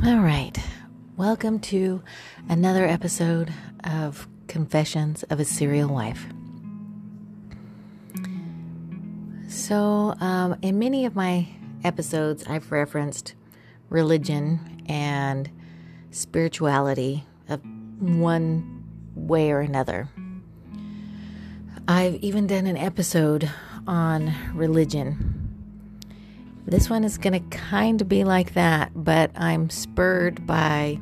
All right. Welcome to another episode of Confessions of a Serial Wife. So, in many of my episodes, I've referenced religion and spirituality of one way or another. I've even done an episode on religion. This one is going to kind of be like that, but I'm spurred by,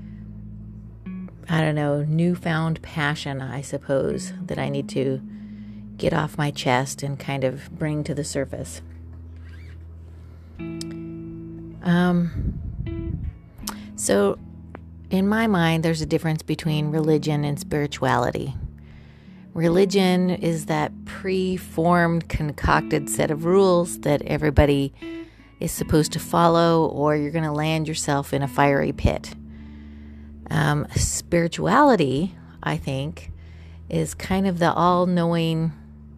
newfound passion, I suppose, that I need to get off my chest and kind of bring to the surface. So, in my mind, there's a difference between religion and spirituality. Religion is that pre-formed, concocted set of rules that everybody is supposed to follow, or you're going to land yourself in a fiery pit. Spirituality, I think, is kind of the all-knowing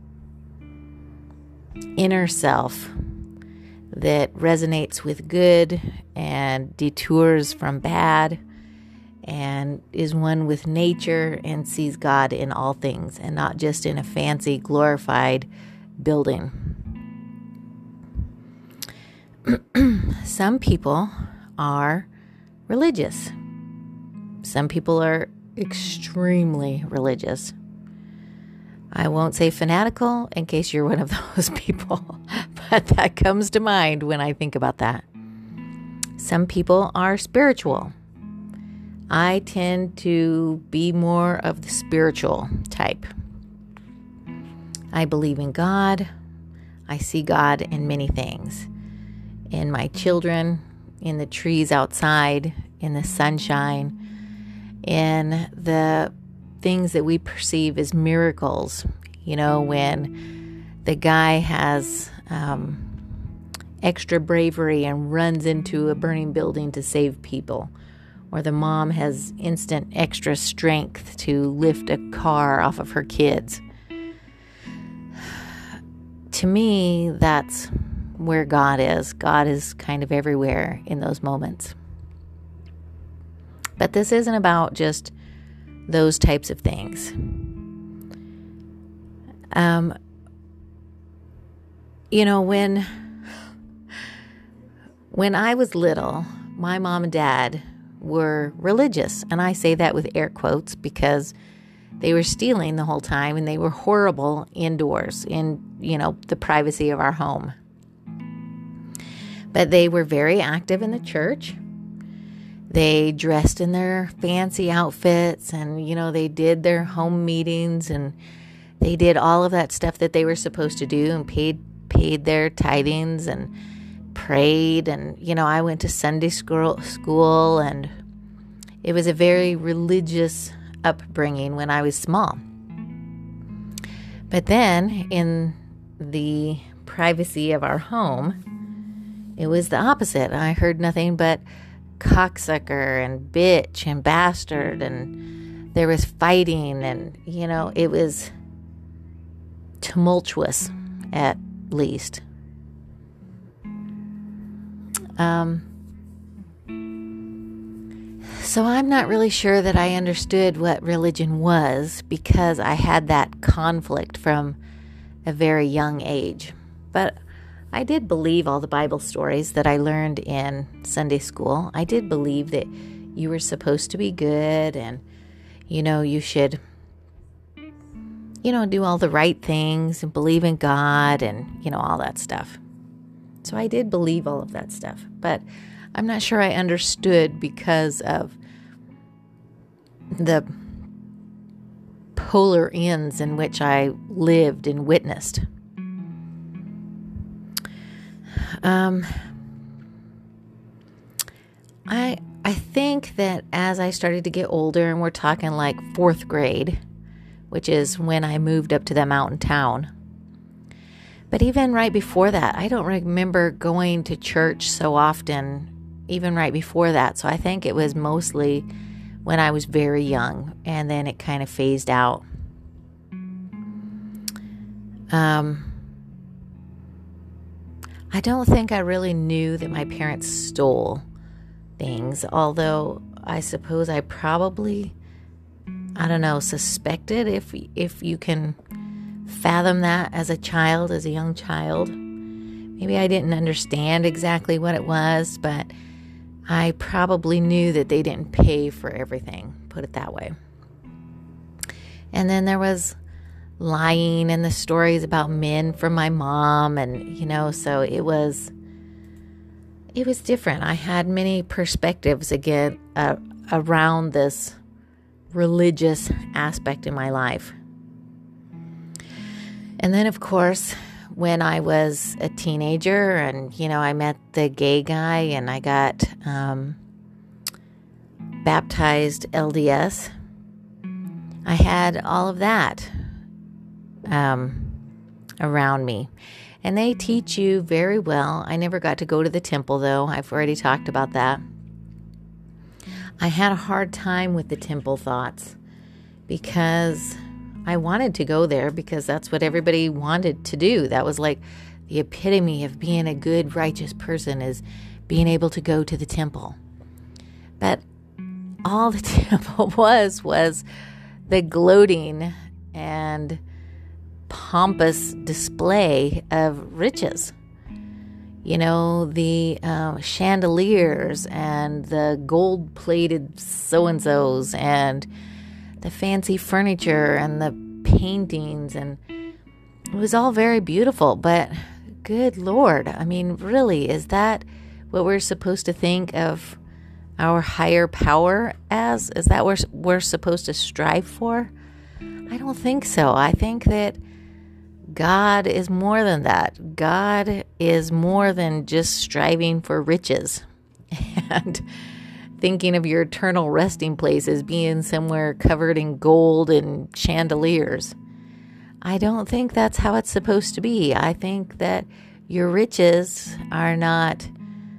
inner self that resonates with good and detours from bad, and is one with nature and sees God in all things and not just in a fancy, glorified building. Some people are religious. Some people are extremely religious. I won't say fanatical in case you're one of those people, but that comes to mind when I think about that. Some people are spiritual. I tend to be more of the spiritual type. I believe in God. I see God in many things. In my children, in the trees outside, in the sunshine, in the things that we perceive as miracles. When the guy has extra bravery and runs into a burning building to save people. Or the mom has instant extra strength to lift a car off of her kids. To me, that's where God is. God is kind of everywhere in those moments. But this isn't about just those types of things. When I was little, my mom and dad were religious, and I say that with air quotes because they were stealing the whole time and they were horrible indoors in, the privacy of our home. But they were very active in the church. They dressed in their fancy outfits and, they did their home meetings and they did all of that stuff that they were supposed to do and paid their tithings and prayed. And, I went to Sunday school and it was a very religious upbringing when I was small. But then in the privacy of our home, it was the opposite. I heard nothing but cocksucker and bitch and bastard, and there was fighting, and, it was tumultuous at least. So I'm not really sure that I understood what religion was because I had that conflict from a very young age. But I did believe all the Bible stories that I learned in Sunday school. I did believe that you were supposed to be good and, you should, do all the right things and believe in God and, all that stuff. So I did believe all of that stuff, but I'm not sure I understood because of the polar ends in which I lived and witnessed. I think that as I started to get older, and we're talking like 4th grade, which is when I moved up to the mountain town. But even right before that, I don't remember going to church so often, even right before that. So I think it was mostly when I was very young, and then it kind of phased out. I don't think I really knew that my parents stole things, although I suppose I probably, I don't know, suspected, if you can fathom that as a child, as a young child. Maybe I didn't understand exactly what it was, but I probably knew that they didn't pay for everything, put it that way. And then there was lying and the stories about men from my mom, and so it was different. I had many perspectives again around this religious aspect in my life. And then, of course, when I was a teenager and, I met the gay guy and I got baptized LDS, I had all of that around me. And they teach you very well. I never got to go to the temple, though. I've already talked about that. I had a hard time with the temple thoughts because I wanted to go there because that's what everybody wanted to do. That was like the epitome of being a good, righteous person, is being able to go to the temple. But all the temple was the gloating and pompous display of riches. The chandeliers and the gold-plated so-and-sos and the fancy furniture and the paintings, and it was all very beautiful, but good Lord, I mean, really, is that what we're supposed to think of our higher power as? Is that what we're supposed to strive for? I don't think so. I think that God is more than that. God is more than just striving for riches and thinking of your eternal resting place as being somewhere covered in gold and chandeliers. I don't think that's how it's supposed to be. I think that your riches are not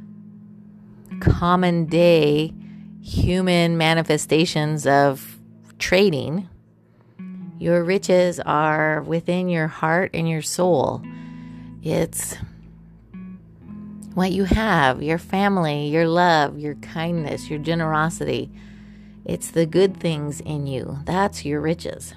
common day human manifestations of trading. Your riches are within your heart and your soul. It's what you have, your family, your love, your kindness, your generosity. It's the good things in you. That's your riches.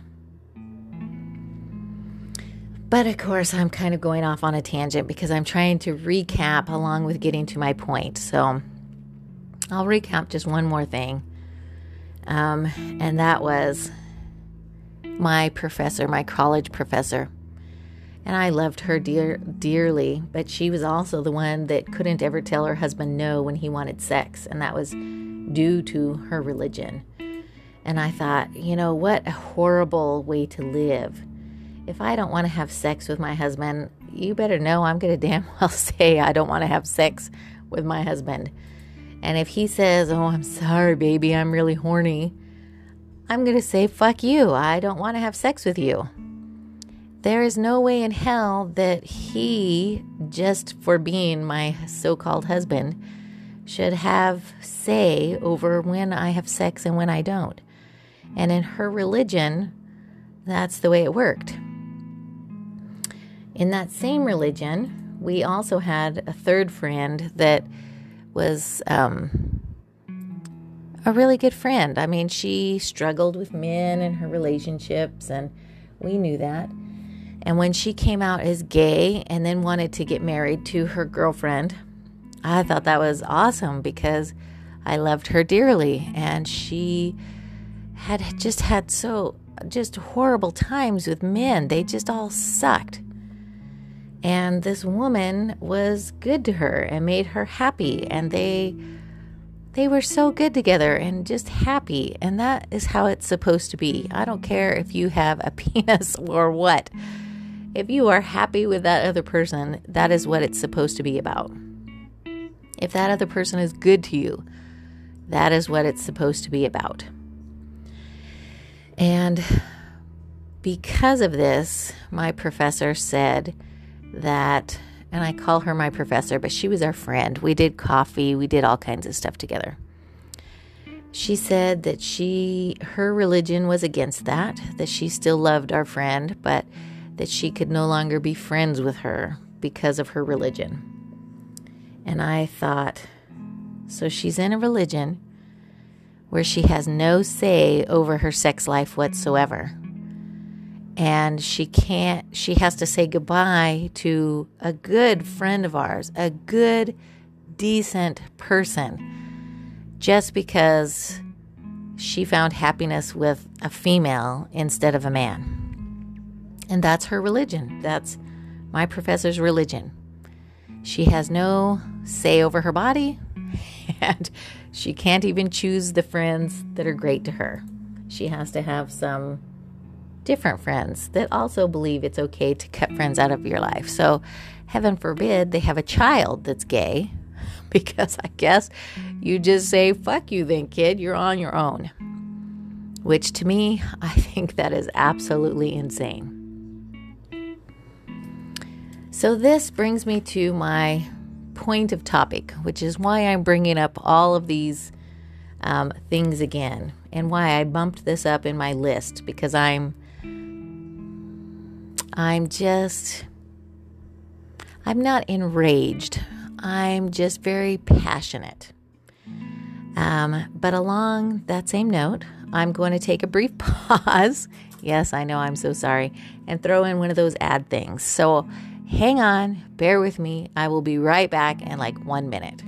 But of course, I'm kind of going off on a tangent because I'm trying to recap along with getting to my point. So I'll recap just one more thing. And that was my professor, my college professor. And I loved her dearly, but she was also the one that couldn't ever tell her husband no when he wanted sex, and that was due to her religion. And I thought, what a horrible way to live. If I don't want to have sex with my husband, you better know I'm going to damn well say I don't want to have sex with my husband. And if he says, oh, I'm sorry, baby, I'm really horny, I'm going to say, fuck you. I don't want to have sex with you. There is no way in hell that he, just for being my so-called husband, should have say over when I have sex and when I don't. And in her religion, that's the way it worked. In that same religion, we also had a third friend that was a really good friend. I mean, she struggled with men and her relationships, and we knew that. And when she came out as gay and then wanted to get married to her girlfriend, I thought that was awesome because I loved her dearly. And she had just horrible times with men. They just all sucked. And this woman was good to her and made her happy. And they were so good together and just happy. And that is how it's supposed to be. I don't care if you have a penis or what. If you are happy with that other person, that is what it's supposed to be about. If that other person is good to you, that is what it's supposed to be about. And because of this, my professor said that, and I call her my professor, but she was our friend. We did coffee. We did all kinds of stuff together. She said that her religion was against that she still loved our friend, but that she could no longer be friends with her because of her religion. And I thought, So she's in a religion where she has no say over her sex life whatsoever. And she has to say goodbye to a good friend of ours, a good, decent person, just because she found happiness with a female instead of a man. And that's her religion. That's my professor's religion. She has no say over her body, and she can't even choose the friends that are great to her. She has to have some different friends that also believe it's okay to cut friends out of your life. So heaven forbid they have a child that's gay, because I guess you just say, fuck you then, kid, you're on your own. Which to me, I think that is absolutely insane. So this brings me to my point of topic, which is why I'm bringing up all of these things again, and why I bumped this up in my list, because I'm not enraged. I'm just very passionate. But along that same note, I'm going to take a brief pause. Yes, I know, I'm so sorry. And throw in one of those ad things. So hang on, bear with me. I will be right back in like 1 minute.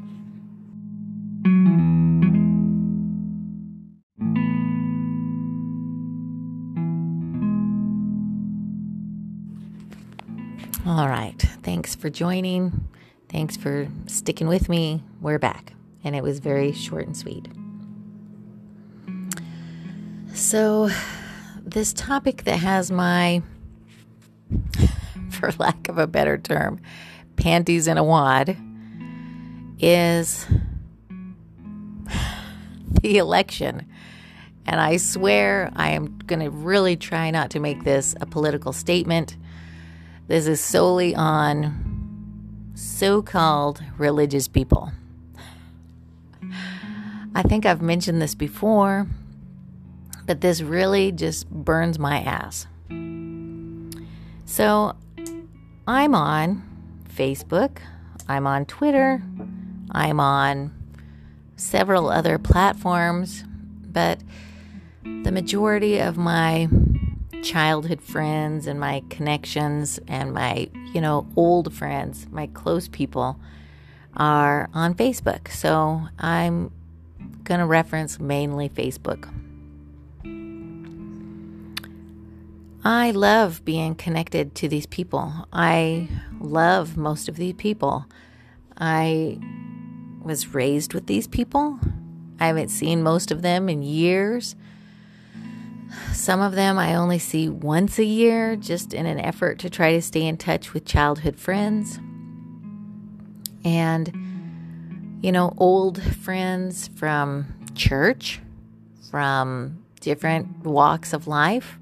All right. Thanks for joining. Thanks for sticking with me. We're back. And it was very short and sweet. So this topic that has my, for lack of a better term, panties in a wad, is the election. And I swear I am going to really try not to make this a political statement. This is solely on so-called religious people. I think I've mentioned this before, but this really just burns my ass. So I'm on Facebook, I'm on Twitter, I'm on several other platforms, but the majority of my childhood friends and my connections and my, old friends, my close people are on Facebook. So I'm going to reference mainly Facebook. I love being connected to these people. I love most of these people. I was raised with these people. I haven't seen most of them in years. Some of them I only see once a year, just in an effort to try to stay in touch with childhood friends. And, old friends from church, from different walks of life.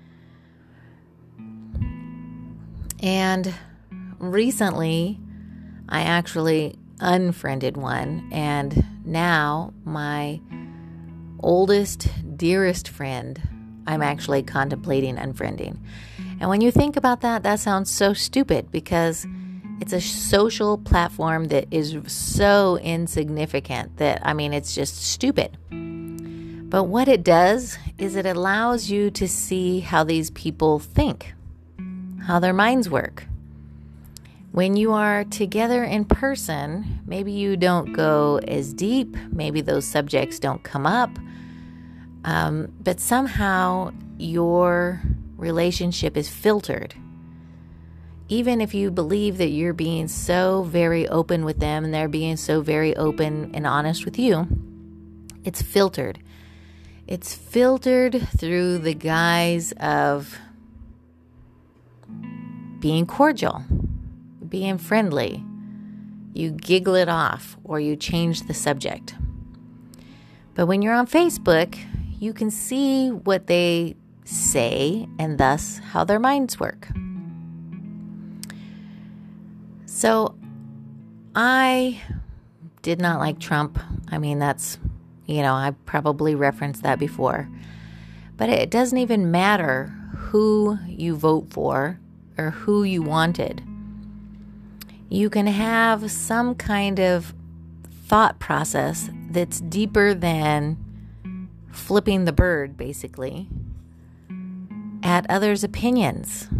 And recently, I actually unfriended one, and now my oldest, dearest friend, I'm actually contemplating unfriending. And when you think about that, that sounds so stupid, because it's a social platform that is so insignificant that, it's just stupid. But what it does is it allows you to see how these people think, how their minds work. When you are together in person, maybe you don't go as deep, maybe those subjects don't come up, but somehow your relationship is filtered. Even if you believe that you're being so very open with them and they're being so very open and honest with you, it's filtered. It's filtered through the guise of being cordial, being friendly. You giggle it off or you change the subject. But when you're on Facebook, you can see what they say and thus how their minds work. So I did not like Trump. That's, I probably referenced that before. But it doesn't even matter who you vote for or who you wanted. You can have some kind of thought process that's deeper than flipping the bird, basically, at others' opinions.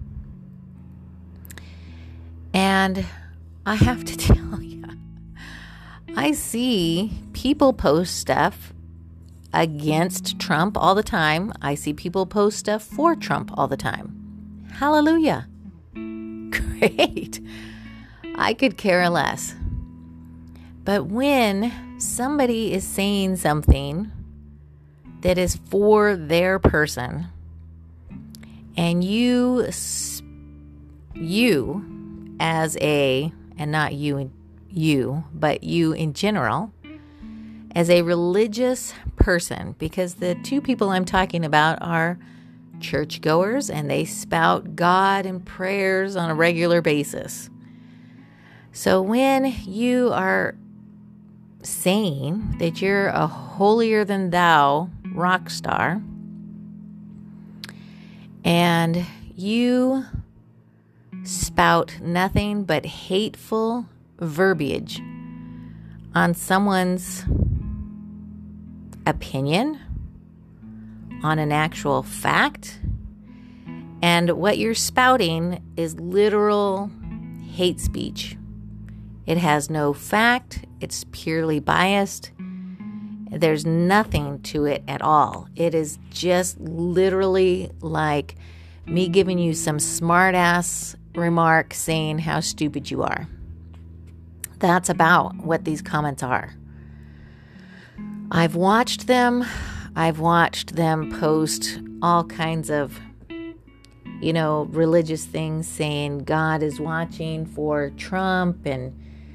And I have to tell you, I see people post stuff against Trump all the time. I see people post stuff for Trump all the time. Hallelujah. Great. I could care less. But when somebody is saying something that is for their person, and you as a, and not you, but you in general, as a religious person, because the two people I'm talking about are churchgoers and they spout God and prayers on a regular basis. So when you are saying that you're a holier than thou rock star and you spout nothing but hateful verbiage on someone's opinion, on an actual fact, and what you're spouting is literal hate speech. It has no fact. It's purely biased. There's nothing to it at all. It is just literally like me giving you some smart-ass remark saying how stupid you are. That's about what these comments are. I've watched them post all kinds of, religious things saying God is watching for Trump and,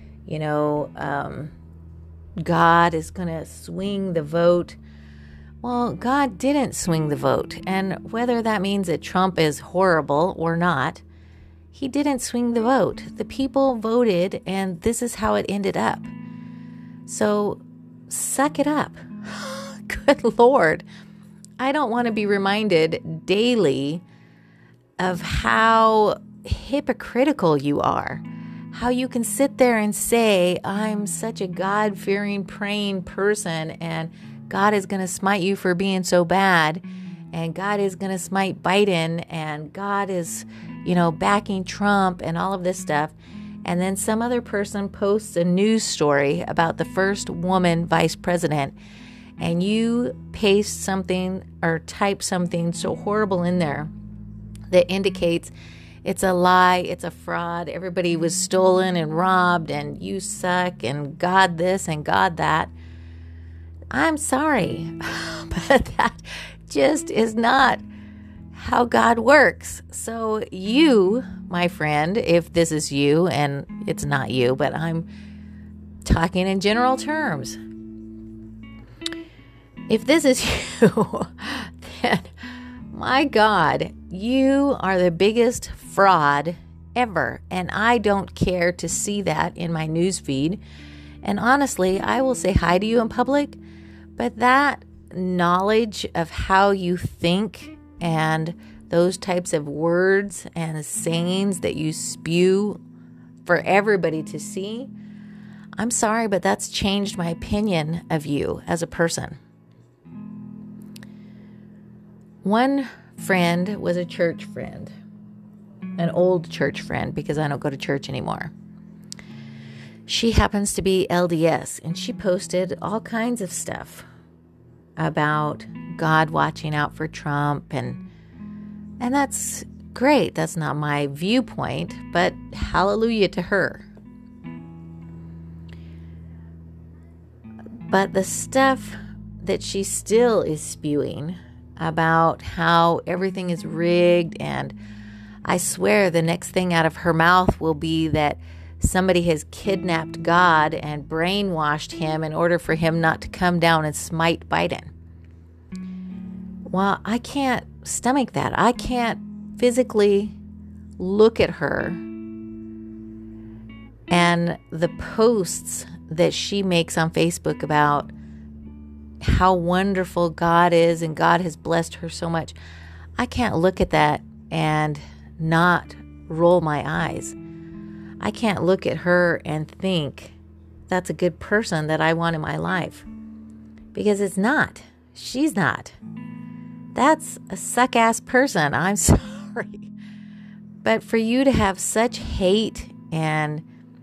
God is going to swing the vote. Well, God didn't swing the vote. And whether that means that Trump is horrible or not, he didn't swing the vote. The people voted, and this is how it ended up. So suck it up. Good Lord. I don't want to be reminded daily of how hypocritical you are. How you can sit there and say, I'm such a God-fearing, praying person, and God is going to smite you for being so bad, and God is going to smite Biden, and God is, backing Trump and all of this stuff. And then some other person posts a news story about the first woman vice president, and you paste something or type something so horrible in there that indicates it's a lie, it's a fraud, everybody was stolen and robbed, and you suck, and God this and God that. I'm sorry, but that just is not how God works. So you, my friend, if this is you, and it's not you, but I'm talking in general terms. If this is you, then my God, you are the biggest fraud ever. And I don't care to see that in my news feed. And honestly, I will say hi to you in public, but that knowledge of how you think and those types of words and sayings that you spew for everybody to see, I'm sorry, but that's changed my opinion of you as a person. One friend was a church friend, an old church friend, because I don't go to church anymore. She happens to be LDS, and she posted all kinds of stuff about God watching out for Trump, and that's great. That's not my viewpoint, but hallelujah to her. But the stuff that she still is spewing about how everything is rigged, and I swear the next thing out of her mouth will be that somebody has kidnapped God and brainwashed him in order for him not to come down and smite Biden. Well, I can't stomach that. I can't physically look at her and the posts that she makes on Facebook about how wonderful God is and God has blessed her so much. I can't look at that and not roll my eyes. I can't look at her and think that's a good person that I want in my life. Because it's not. She's not. That's a suck-ass person. I'm sorry. But for you to have such hate and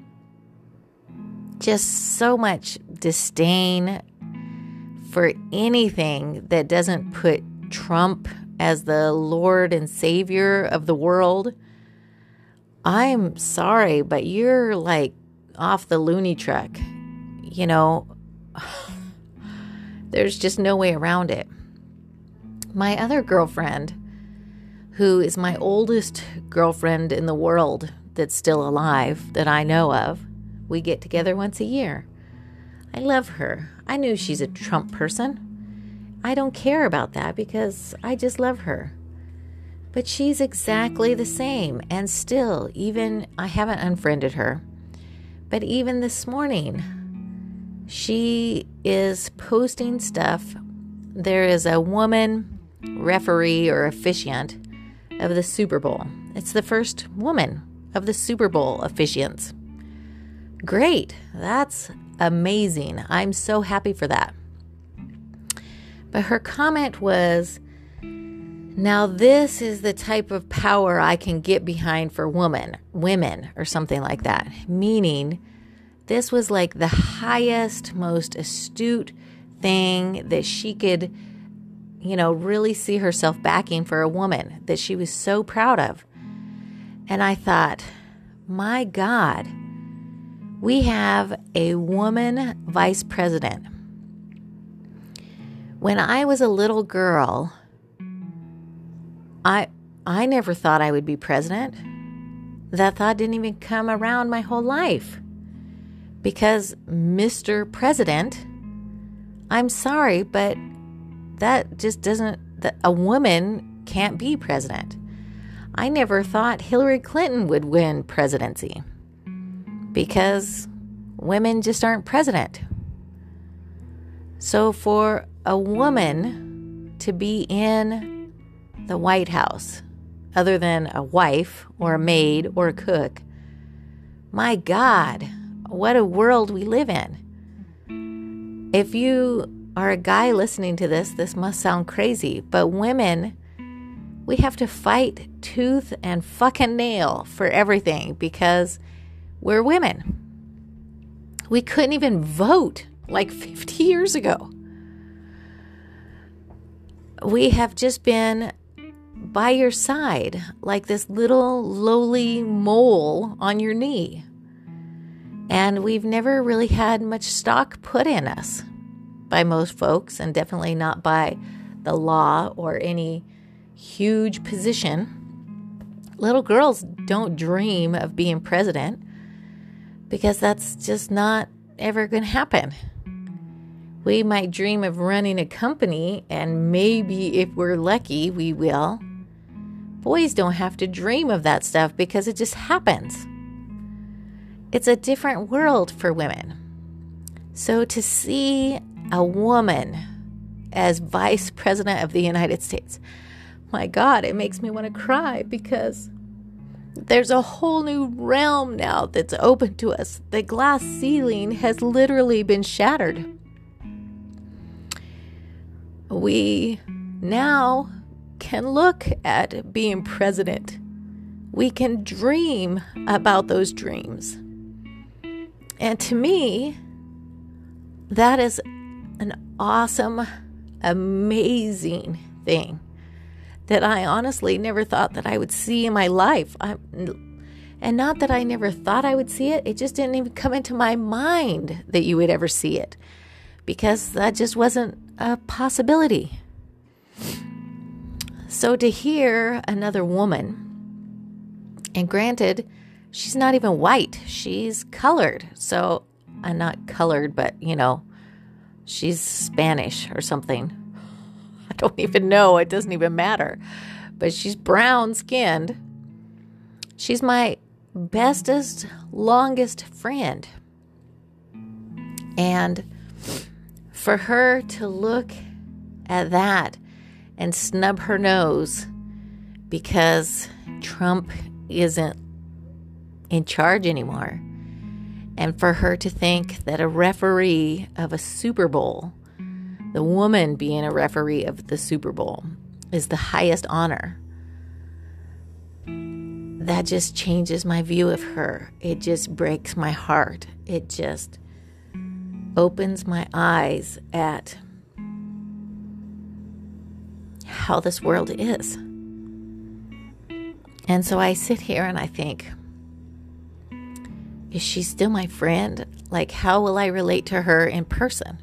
just so much disdain for anything that doesn't put Trump as the Lord and Savior of the world, I'm sorry, but you're like off the loony truck. You know, there's just no way around it. My other girlfriend, who is my oldest girlfriend in the world that's still alive that I know of, we get together once a year. I love her. I knew she's a Trump person. I don't care about that because I just love her. But she's exactly the same. And still, even, I haven't unfriended her, but even this morning, she is posting stuff. There is a woman referee or officiant of the Super Bowl. It's the first woman of the Super Bowl officiants. Great. That's amazing. I'm so happy for that. But her comment was, now this is the type of power I can get behind for women, or something like that. Meaning, this was like the highest, most astute thing that she could, really see herself backing for a woman that she was so proud of. And I thought, my God, we have a woman vice president. When I was a little girl, I never thought I would be president. That thought didn't even come around my whole life. Because Mr. President, I'm sorry, but that just doesn't, a woman can't be president. I never thought Hillary Clinton would win presidency because women just aren't president. So for a woman to be in the White House, other than a wife or a maid or a cook, my God, what a world we live in. If you are a guy listening to this, this must sound crazy, but women, we have to fight tooth and fucking nail for everything because we're women. We couldn't even vote like 50 years ago. We have just been by your side like this little lowly mole on your knee. And we've never really had much stock put in us by most folks, and definitely not by the law or any huge position. Little girls don't dream of being president because that's just not ever going to happen. We might dream of running a company, and maybe if we're lucky, we will. Boys don't have to dream of that stuff because it just happens. It's a different world for women. So to see a woman as vice president of the United States, my God, it makes me want to cry because there's a whole new realm now that's open to us. The glass ceiling has literally been shattered. We now can look at being president. We can dream about those dreams. And to me, that is an awesome, amazing thing that I honestly never thought that I would see in my life. And not that I never thought I would see it. It just didn't even come into my mind that you would ever see it because that just wasn't a possibility. So to hear another woman, and granted, she's not even white. She's colored. So, not colored, but, she's Spanish or something. I don't even know. It doesn't even matter. But she's brown-skinned. She's my bestest, longest friend. And for her to look at that and snub her nose because Trump isn't in charge anymore, And for her to think that a referee of a Super Bowl, the woman being a referee of the Super Bowl, is the highest honor, that just changes my view of her. It just breaks my heart. It just opens my eyes at how this world is. And so I sit here and I think, is she still my friend? Like, how will I relate to her in person?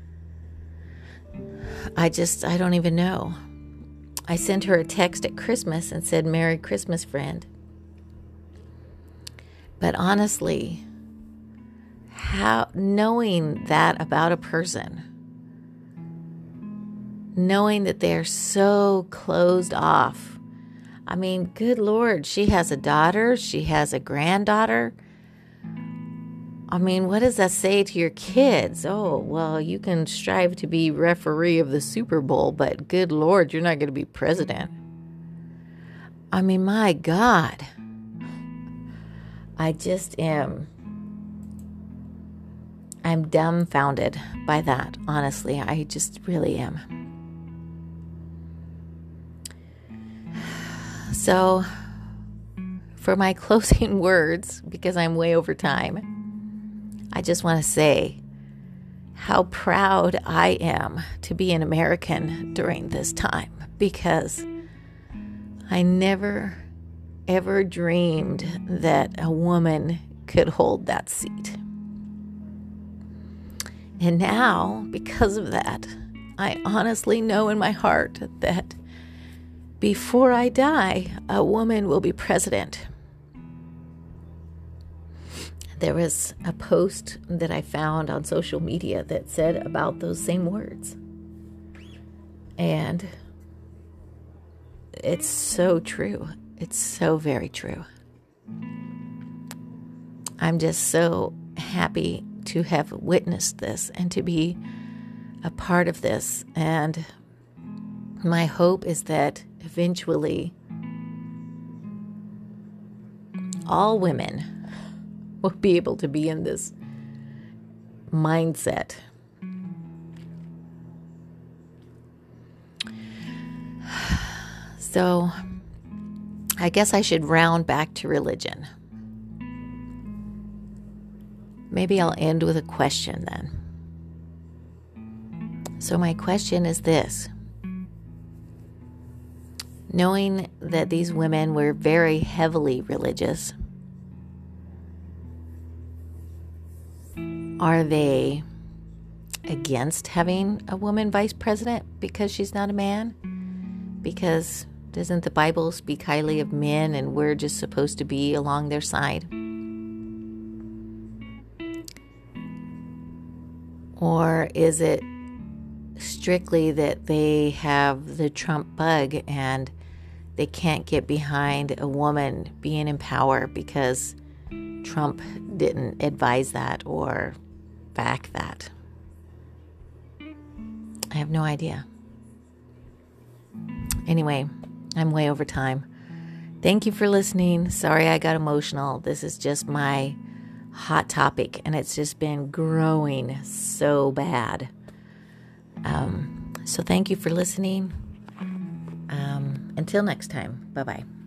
I don't even know. I sent her a text at Christmas and said, "Merry Christmas, friend." But honestly, knowing that about a person, knowing that they're so closed off. I mean, good Lord, she has a daughter, she has a granddaughter. I mean, what does that say to your kids? Oh, well, you can strive to be referee of the Super Bowl, but good Lord, you're not going to be president. I mean, my God. I'm dumbfounded by that, honestly. I just really am. So, for my closing words, because I'm way over time, I just want to say how proud I am to be an American during this time, because I never, ever dreamed that a woman could hold that seat. And now, because of that, I honestly know in my heart that before I die, a woman will be president. There was a post that I found on social media that said about those same words. And it's so true. It's so very true. I'm just so happy to have witnessed this and to be a part of this. And my hope is that eventually all women will be able to be in this mindset. So I guess I should round back to religion. Maybe I'll end with a question then. So my question is this. Knowing that these women were very heavily religious, are they against having a woman vice president because she's not a man? Because doesn't the Bible speak highly of men and we're just supposed to be along their side? Or is it strictly that they have the Trump bug and they can't get behind a woman being in power because Trump didn't advise that or back that? I have no idea. Anyway, I'm way over time. Thank you for listening. Sorry I got emotional. This is just my hot topic, and it's just been growing so bad. So thank you for listening. Until next time. Bye-bye.